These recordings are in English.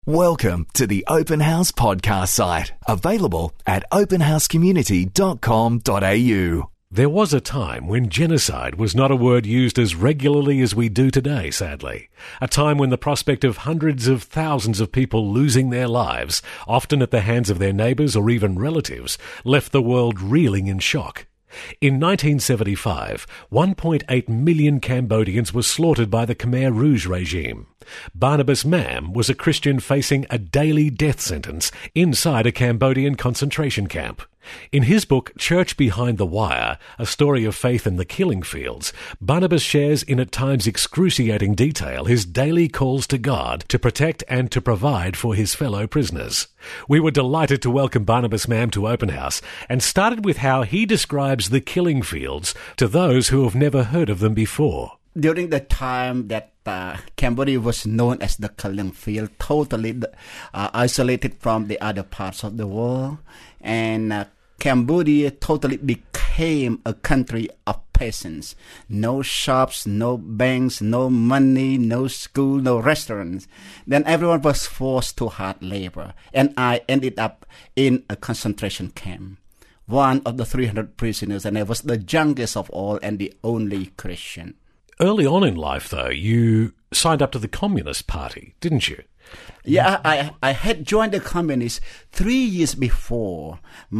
Welcome to the Open House podcast site, available at openhousecommunity.com.au. There was a time when genocide was not a word used as regularly as we do today, sadly. A time when the prospect of hundreds of thousands of people losing their lives, often at the hands of their neighbours or even relatives, left the world reeling in shock. In 1975, 1.8 million Cambodians were slaughtered by the Khmer Rouge regime. Barnabas Mam was a Christian facing a daily death sentence inside a Cambodian concentration camp. In his book, Church Behind the Wire, A Story of Faith in the Killing Fields, Barnabas shares in at times excruciating detail his daily calls to God to protect and to provide for his fellow prisoners. We were delighted to welcome Barnabas Mam to Open House and started with how he describes the killing fields to those who have never heard of them before. During the time that Cambodia was known as the killing field, totally isolated from the other parts of the world, and Cambodia totally became a country of peasants. No shops, no banks, no money, no school, no restaurants. Then everyone was forced to hard labor, and I ended up in a concentration camp. One of the 300 prisoners, and I was the youngest of all and the only Christian. Early on in life, though, you signed up to the Communist Party, didn't you? Yeah, I had joined the Communists 3 years before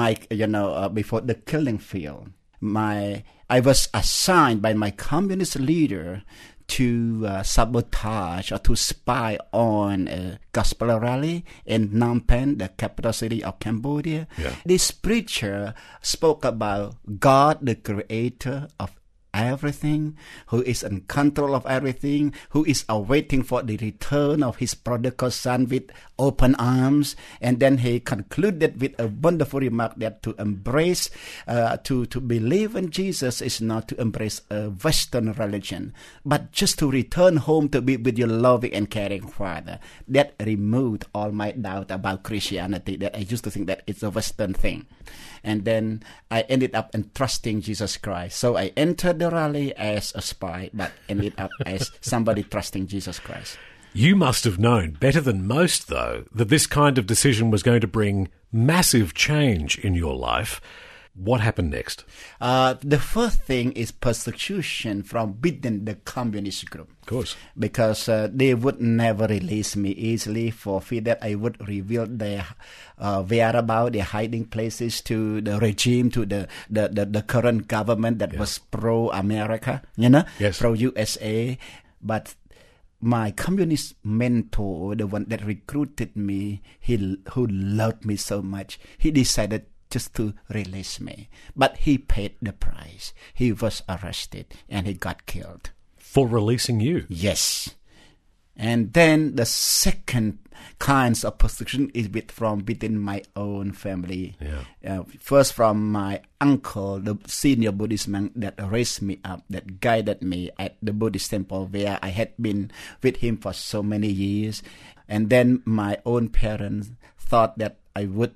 before the killing field. I was assigned by my Communist leader to sabotage or to spy on a gospel rally in Phnom Penh, the capital city of Cambodia. Yeah. This preacher spoke about God, the creator of everything, who is in control of everything, who is awaiting for the return of his prodigal son with open arms. And then he concluded with a wonderful remark that to embrace, to believe in Jesus is not to embrace a Western religion, but just to return home to be with your loving and caring Father. That removed all my doubt about Christianity, that I used to think that it's a Western thing. And then I ended up entrusting Jesus Christ. So I entered the rally as a spy, but ended up as somebody trusting Jesus Christ. You must have known better than most, though, that this kind of decision was going to bring massive change in your life. What happened next? The first thing is persecution from within the communist group. Of course. Because they would never release me easily for fear that I would reveal their whereabouts, their hiding places to the regime, to the current government that was pro-America, Yes. pro-USA. But my communist mentor, the one that recruited me, who loved me so much, he decided just to release me. But he paid the price. He was arrested and he got killed. For releasing you? Yes. And then the second kinds of persecution is from within my own family. Yeah. First from my uncle, the senior Buddhist monk that raised me up, that guided me at the Buddhist temple where I had been with him for so many years. And then my own parents thought that I would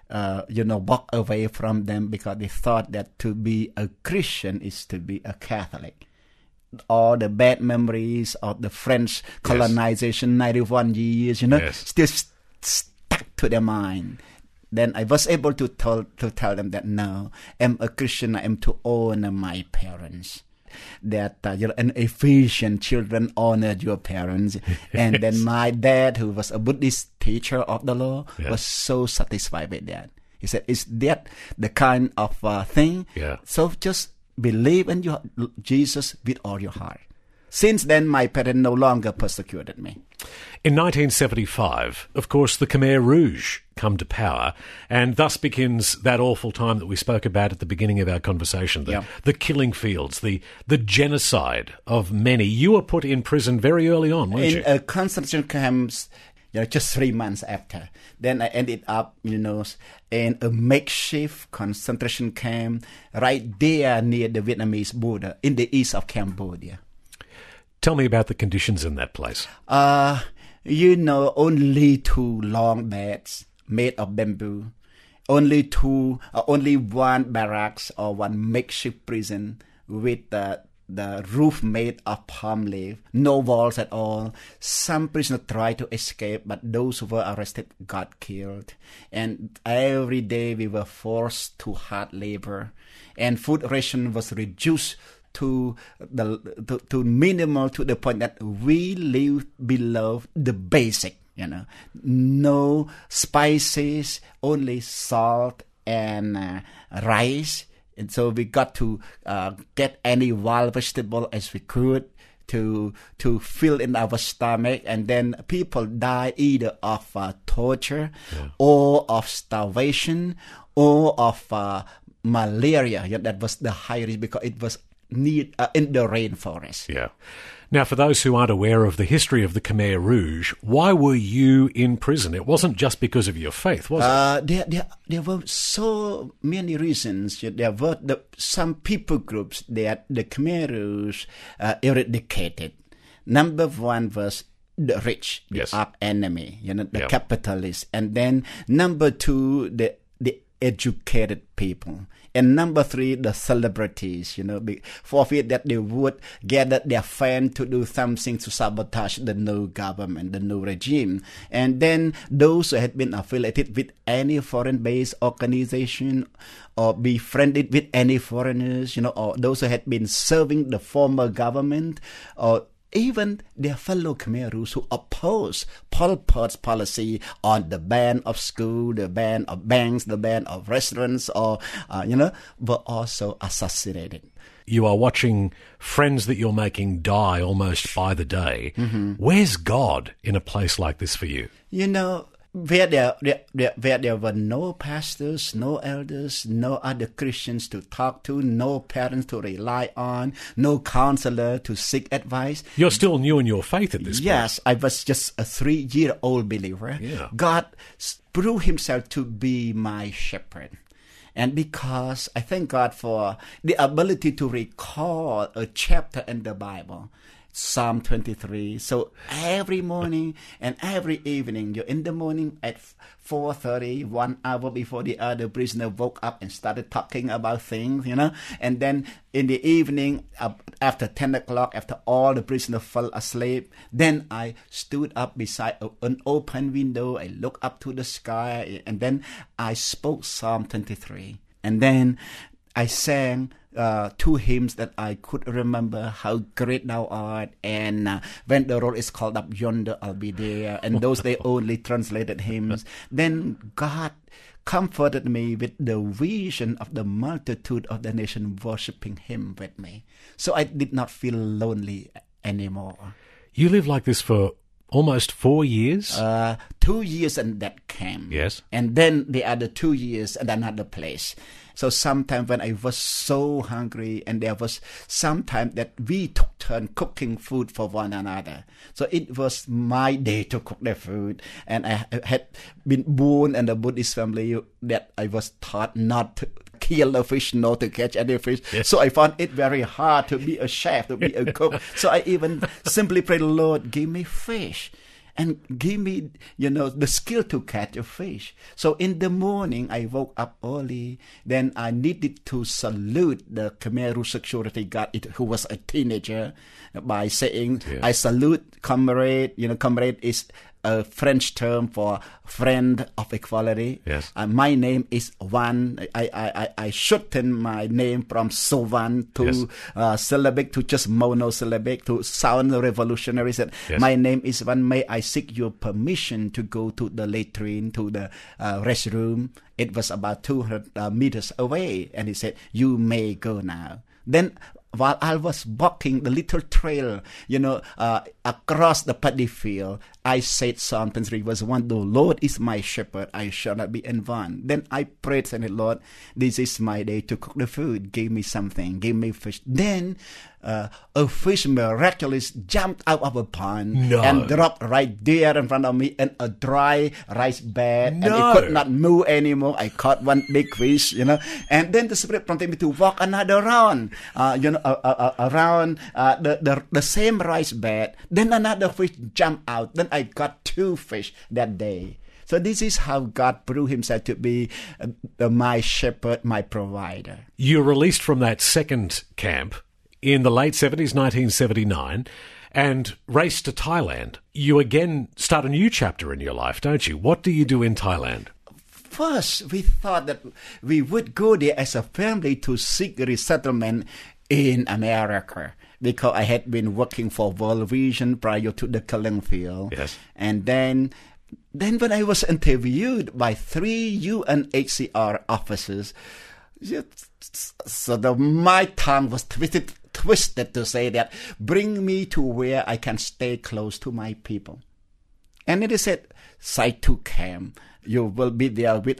walk away from them because they thought that to be a Christian is to be a Catholic. All the bad memories of the French colonization, 91 years, still stuck to their mind. Then I was able to tell them that no, I'm a Christian, I am to honor my parents. That an Ephesian children honored your parents. And then my dad, who was a Buddhist teacher of the law, was so satisfied with that. He said, is that the kind of thing? Yeah. So just believe in Jesus with all your heart. Since then, my parents no longer persecuted me. In 1975, of course, the Khmer Rouge come to power, and thus begins that awful time that we spoke about at the beginning of our conversation, the killing fields, the genocide of many. You were put in prison very early on, weren't you? In concentration camps, just 3 months after. Then I ended up, in a makeshift concentration camp right there near the Vietnamese border in the east of Cambodia. Tell me about the conditions in that place. Only 2 long beds made of bamboo. Only one barracks or one makeshift prison with the roof made of palm leaf, no walls at all. Some prisoners tried to escape, but those who were arrested got killed. And every day we were forced to hard labor, and food ration was reduced to minimal, to the point that we lived below the basic. No spices, only salt and rice. And so we got to get any wild vegetable as we could to fill in our stomach. And then people died either of torture or of starvation or of malaria. That was the high risk because it was in the rainforest. Yeah. Now, for those who aren't aware of the history of the Khmer Rouge, why were you in prison? It wasn't just because of your faith, was it? There were so many reasons. There were some people groups that the Khmer Rouge eradicated. Number one was the rich, the arch enemy, the capitalists. And then number two, the educated people. And number three, the celebrities, for fear that they would gather their fans to do something to sabotage the new government, the new regime. And then those who had been affiliated with any foreign-based organization or befriended with any foreigners, or those who had been serving the former government, or even their fellow Khmer Rouge who opposed Pol Pot's policy on the ban of school, the ban of banks, the ban of restaurants, or, were also assassinated. You are watching friends that you're making die almost by the day. Mm-hmm. Where's God in a place like this for you? Where there were no pastors, no elders, no other Christians to talk to, no parents to rely on, no counselor to seek advice. You're still new in your faith at this point. Yes, I was just a 3-year-old believer. Yeah. God proved himself to be my shepherd. And because I thank God for the ability to recall a chapter in the Bible, Psalm 23. So every morning and every evening, in the morning at 4:30, 1 hour before the other prisoner woke up and started talking about things, And then in the evening, after 10 o'clock, after all the prisoners fell asleep, then I stood up beside an open window. I looked up to the sky, and then I spoke Psalm 23. And then I sang 2 hymns that I could remember, How Great Thou Art, and When the Roll is Called Up Yonder, I'll Be There, and those they only translated hymns. Then God comforted me with the vision of the multitude of the nation worshiping him with me. So I did not feel lonely anymore. You lived like this for almost 4 years? 2 years in that camp. Yes. And then the other 2 years at another place. So sometimes when I was so hungry, and there was sometime that we took turn cooking food for one another. So it was my day to cook the food. And I had been born in a Buddhist family that I was taught not to kill the fish, not to catch any fish. Yes. So I found it very hard to be a chef, to be a cook. So I even simply prayed, Lord, give me fish. And give me, the skill to catch a fish. So in the morning, I woke up early. Then I needed to salute the Khmer Rouge security guard, who was a teenager, by saying, I salute comrade. Comrade is a French term for friend of equality. Yes. My name is Wan. I shortened my name from Sovan to syllabic to just monosyllabic to sound revolutionary. Said, my name is Wan. May I seek your permission to go to the latrine, to the restroom? It was about 200 meters away. And he said, you may go now. Then while I was walking the little trail, across the paddy field, I said Psalm 23 verse 1, the Lord is my shepherd, I shall not be in want. Then I prayed, saying, Lord, this is my day to cook the food. Give me something, give me fish. Then a fish miraculously jumped out of a pond and dropped right there in front of me in a dry rice bed. And it could not move anymore. I caught one big fish, And then the Spirit prompted me to walk another round, around the same rice bed. Then another fish jumped out. Then I got 2 fish that day. So this is how God proved himself to be my shepherd, my provider. You were released from that second camp in the late 70s, 1979, and race to Thailand. You again start a new chapter in your life, don't you? What do you do in Thailand? First, we thought that we would go there as a family to seek resettlement in America, because I had been working for World Vision prior to the killing field. Yes. And then when I was interviewed by 3 UNHCR officers, so my tongue was twisted to say that, bring me to where I can stay close to my people. And it said, Site 2 camp. You will be there with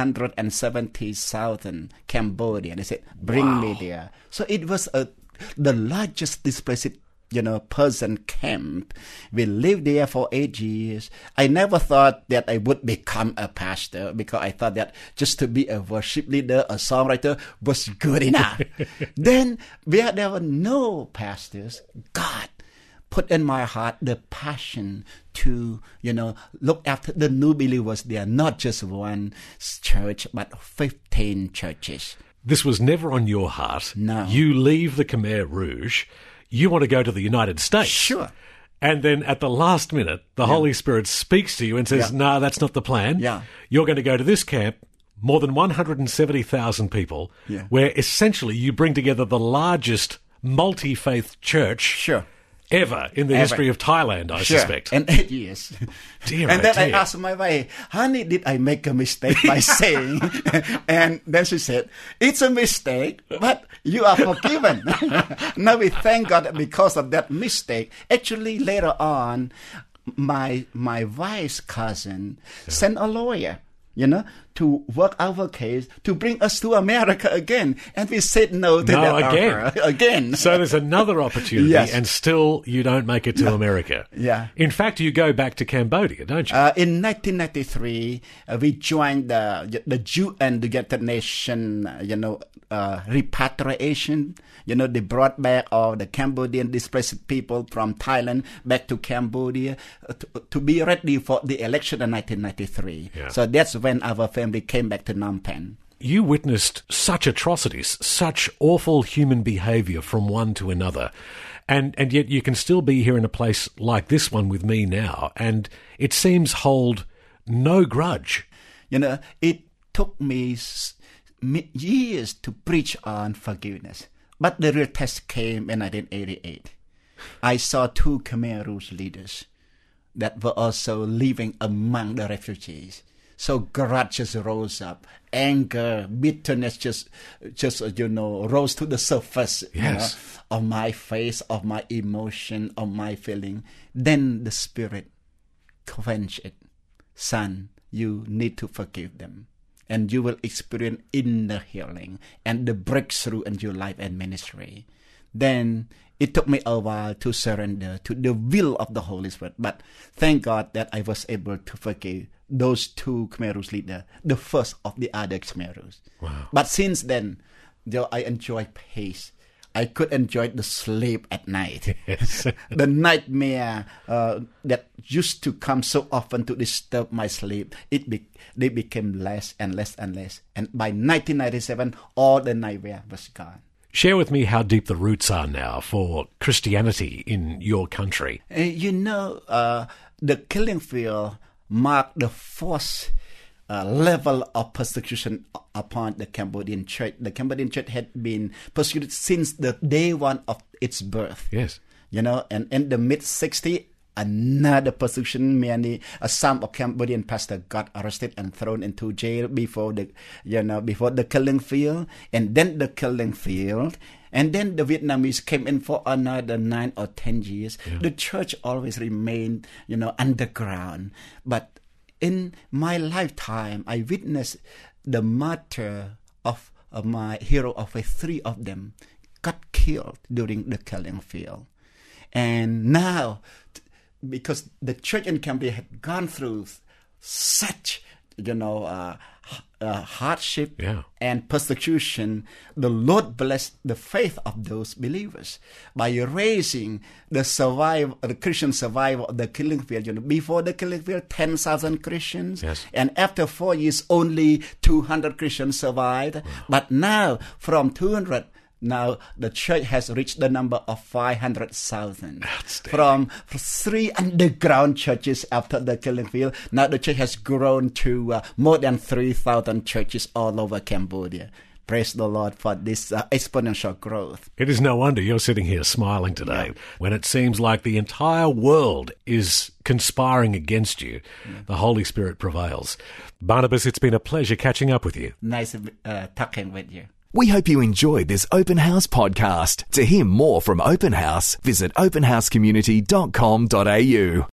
170,000 Cambodians. They said, bring me there. So it was the largest displaced, person camp. We lived there for 8 years. I never thought that I would become a pastor, because I thought that just to be a worship leader, a songwriter was good enough. Then, where there were no pastors, God put in my heart the passion to, look after the new believers there, not just one church, but 15 churches. This was never on your heart. No. You leave the Khmer Rouge. You want to go to the United States. Sure. And then at the last minute, the Holy Spirit speaks to you and says, no, that's not the plan. Yeah. You're going to go to this camp, more than 170,000 people, where essentially you bring together the largest multi-faith church ever in the history of Thailand, I suspect. And 8 years. Dear, and then dear. I asked my wife, honey, did I make a mistake by saying? And then she said, it's a mistake, but you are forgiven. Now we thank God that because of that mistake. Actually, later on, my wife's cousin sent a lawyer, to work our case, to bring us to America again. And we said no to that offer again. So there's another opportunity, and still you don't make it to America. Yeah. In fact, you go back to Cambodia, don't you? In 1993, we joined the UN, the United Nations, repatriation. They brought back all the Cambodian displaced people from Thailand back to Cambodia to be ready for the election in 1993. Yeah. So that's when our family came back to Phnom Penh. You witnessed such atrocities, such awful human behaviour from one to another, and yet you can still be here in a place like this one with me now, and it seems hold no grudge. It took me years to preach on forgiveness. But the real test came in 1988. I saw 2 Khmer Rouge leaders that were also living among the refugees. So grudges rose up, anger, bitterness just rose to the surface of my face, of my emotion, of my feeling. Then the Spirit quenched it. Son, you need to forgive them. And you will experience inner healing and the breakthrough in your life and ministry. Then it took me a while to surrender to the will of the Holy Spirit. But thank God that I was able to forgive those 2 Khmer Rouge leaders, the first of the other Khmer Rouge. Wow. But since then, I enjoy peace. I could enjoy the sleep at night. Yes. The nightmare that used to come so often to disturb my sleep, they became less and less and less. And by 1997, all the nightmare was gone. Share with me how deep the roots are now for Christianity in your country. The killing field marked the fourth level of persecution upon the Cambodian church. The Cambodian church had been persecuted since the day one of its birth. Yes. And in the mid-60s, another persecution, some of Cambodian pastors got arrested and thrown into jail before the killing field, and then the killing field, and then the Vietnamese came in for another 9 or 10 years. Yeah. The church always remained, underground. But in my lifetime, I witnessed the martyr of my hero of faith. 3 of them got killed during the killing field. And now, because the church in Cambodia had gone through such, hardship and persecution, the Lord blessed the faith of those believers by raising the Christian survival of the killing field. Before the killing field, 10,000 Christians, and after 4 years, only 200 Christians survived. Wow. But now, from 200, Now the church has reached the number of 500,000 Outstanding. from 3 underground churches after the killing field. Now the church has grown to more than 3,000 churches all over Cambodia. Praise the Lord for this exponential growth. It is no wonder you're sitting here smiling today when it seems like the entire world is conspiring against you. The Holy Spirit prevails. Barnabas, it's been a pleasure catching up with you. Nice talking with you. We hope you enjoyed this Open House podcast. To hear more from Open House, visit openhousecommunity.com.au.